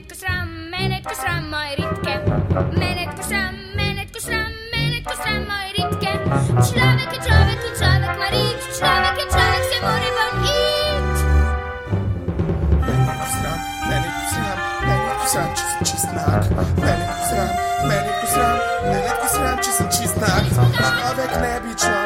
ko sram, moje ribke. Menet ko sram, moje ribke. Človek je človek in človek ma rit, človek je človek, se mora ven it. Menet ko sram, če sem čist nag. Menet ko sram, če sem čist nag. Človek ne bi človek.